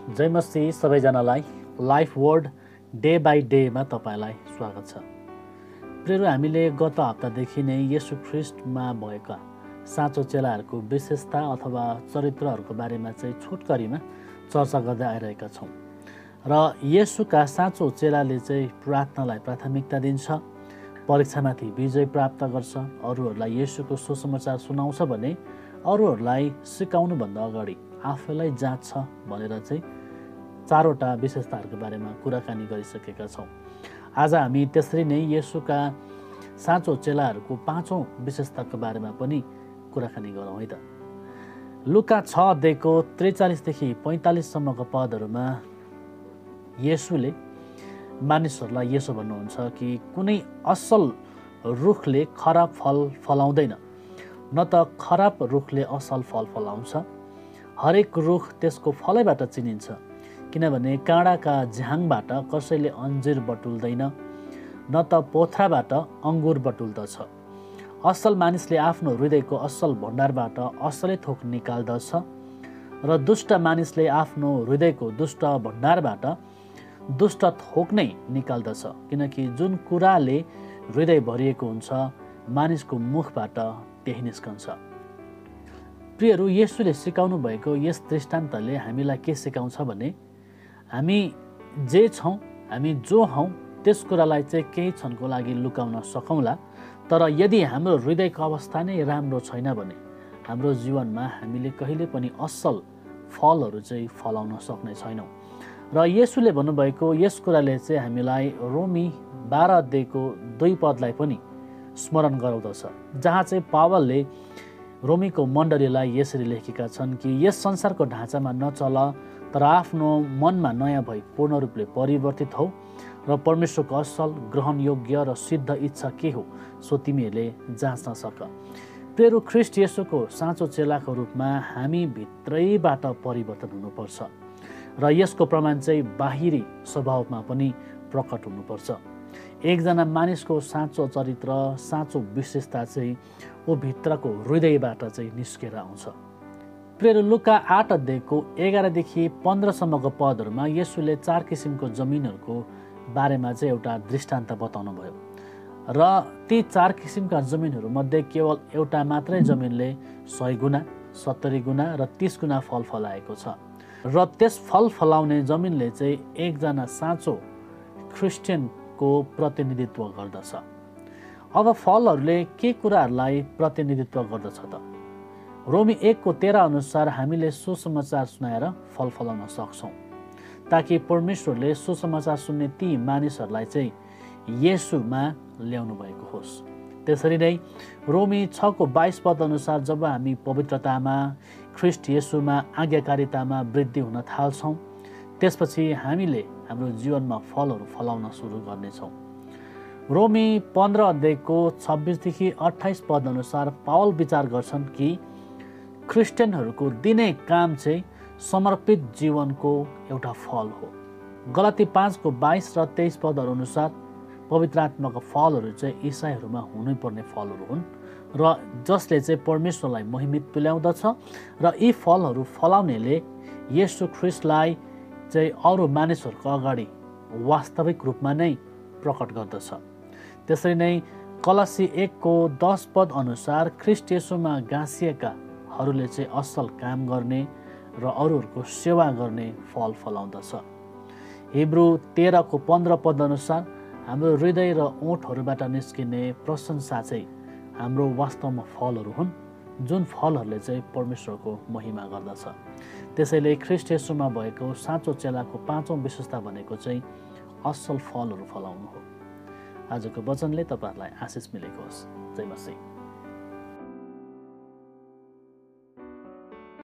जय मसीह सबैजनालाई life word day by डेमा तपाईँलाई स्वागत छ। प्रियहरू, हामीले गत हप्तादेखि नै येशू ख्रिस्टमा भएका साँचो चेलाहरूको विशेषता अथवा चरित्रहरूको बारेमा चाहिँ छोटकरीमा चर्चा गर्दै आइरहेका छौँ। र येशूका साँचो चेलाले चाहिँ प्रार्थनालाई प्राथमिकता दिन्छ, परीक्षामाथि विजय प्राप्त गर्छ, अरूहरूलाई येशूको सुसमाचार सुनाउँछ भने अरूहरूलाई सिकाउनुभन्दा अगाडि आफैलाई जाँच्छ भनेर चाहिँ चारवटा विशेषताहरूको बारेमा कुराकानी गरिसकेका छौँ। आज हामी त्यसरी नै येशूका साँचो चेलाहरूको पाँचौँ विशेषताको बारेमा पनि कुराकानी गरौँ है त। लुका 6 अध्यायको 43देखि 45सम्मको पदहरूमा येशूले मानिसहरूलाई यसो भन्नुहुन्छ कि कुनै असल रुखले खराब फल फलाउँदैन, न त खराब रुखले असल फल फलाउँछ। हरेक रुख त्यसको फलैबाट चिनिन्छ, किनभने काँडाका झ्याङबाट कसैले अन्जिर बटुल्दैन, न त पोथ्राबाट अङ्गुर बटुल्दछ। असल मानिसले आफ्नो हृदयको असल भण्डारबाट असलै थोक निकाल्दछ, र दुष्ट मानिसले आफ्नो हृदयको दुष्ट भण्डारबाट दुष्ट थोक नै निकाल्दछ, किनकि जुन कुराले हृदय भरिएको हुन्छ मानिसको मुखबाट त्यही निस्कन्छ। प्रियहरू, येशूले सिकाउनु भएको यस दृष्टान्तले हामीलाई के सिकाउँछ भने हामी जे छौँ, हामी जो हौँ त्यस कुरालाई चाहिँ केही क्षणको लागि लुकाउन सकौँला, तर यदि हाम्रो हृदयको अवस्था नै राम्रो छैन भने हाम्रो जीवनमा हामीले कहिले पनि असल फलहरू चाहिँ फलाउन सक्ने छैनौँ। र येशूले भन्नुभएको यस कुराले चाहिँ हामीलाई रोमी 12 अध्यायको 2 पदलाई पनि स्मरण गराउँदछ, जहाँ चाहिँ पावलले रोमीको मण्डलीलाई यसरी लेखेका छन् कि यस संसारको ढाँचामा नचल, तर आफ्नो मनमा नयाँ भई पूर्ण रूपले परिवर्तित हौ र परमेश्वरको असल, ग्रहणयोग्य र सिद्ध इच्छा के हो सो तिमीहरूले जाँच्न सक। प्रियहरू, ख्रिस्ट येशूको साँचो चेलाको रूपमा हामी भित्रैबाट परिवर्तन हुनुपर्छ र यसको प्रमाण चाहिँ बाहिरी स्वभावमा पनि प्रकट हुनुपर्छ। एकजना मानिसको साँचो चरित्र, साँचो विशेषता चाहिँ ऊ भित्रको हृदयबाट चाहिँ निस्केर आउँछ। प्रियहरू, लुका 8 अध्यायको 11देखि 15सम्मको पदहरूमा येशूले 4 किसिमको जमिनहरूको बारेमा चाहिँ एउटा दृष्टान्त बताउनु भयो, र ती 4 किसिमका जमिनहरूमध्ये केवल एउटा मात्रै जमिनले 100 गुणा, 70 गुणा र 30 गुणा फल फलाएको छ, र त्यस फल फलाउने जमिनले चाहिँ एकजना साँचो क्रिस्चियनको प्रतिनिधित्व गर्दछ। अब फलहरूले के कुराहरूलाई प्रतिनिधित्व गर्दछ त? रोमी 1:13 अनुसार हामीले सुसमाचार सुनाएर फल फलाउन सक्छौँ, ताकि परमेश्वरले सुसमाचार सुन्ने ती मानिसहरूलाई चाहिँ येशूमा ल्याउनु भएको होस्। त्यसरी नै रोमी 6:22 पद अनुसार जब हामी पवित्रतामा, ख्रिस्ट येशूमा, आज्ञाकारितामा वृद्धि हुन थाल्छौँ, त्यसपछि हामीले हाम्रो जीवनमा फलहरू फलाउन सुरु गर्नेछौँ। रोमी 15 अध्यायको 26देखि 28 पद अनुसार पावल विचार गर्छन् कि क्रिस्चियनहरूको दिने काम चाहिँ समर्पित जीवनको एउटा फल हो। गलाती 5:22 र 23 पदहरू अनुसार पवित्र आत्माका फलहरू चाहिँ इसाईहरूमा हुनुपर्ने फलहरू हुन्, र जसले चाहिँ परमेश्वरलाई महिमित तुल्याउँदछ, र यी फलहरू फलाउनेले येशू ख्रिस्टलाई चाहिँ अरू मानिसहरूको अगाडि वास्तविक रूपमा नै प्रकट गर्दछ। त्यसरी नै कलसी 1:10 पद अनुसार ख्रिस्ट येशूमा गाँसिएकाहरूले चाहिँ असल काम गर्ने र अरूहरूको सेवा गर्ने फल फलाउँदछ। हिब्रू 13:15 पद अनुसार हाम्रो हृदय र ओठहरूबाट निस्किने प्रशंसा चाहिँ हाम्रो वास्तवमा फलहरू हुन्, जुन फलहरूले चाहिँ परमेश्वरको महिमा गर्दछ। त्यसैले ख्रिस्ट येशूमा भएको साँचो चेलाको 5औँ विशेषता भनेको चाहिँ असल फलहरू फलाउनु हो। आजको वचनले तपाईँहरूलाई आशिष मिलेको होस्। जय मसीह।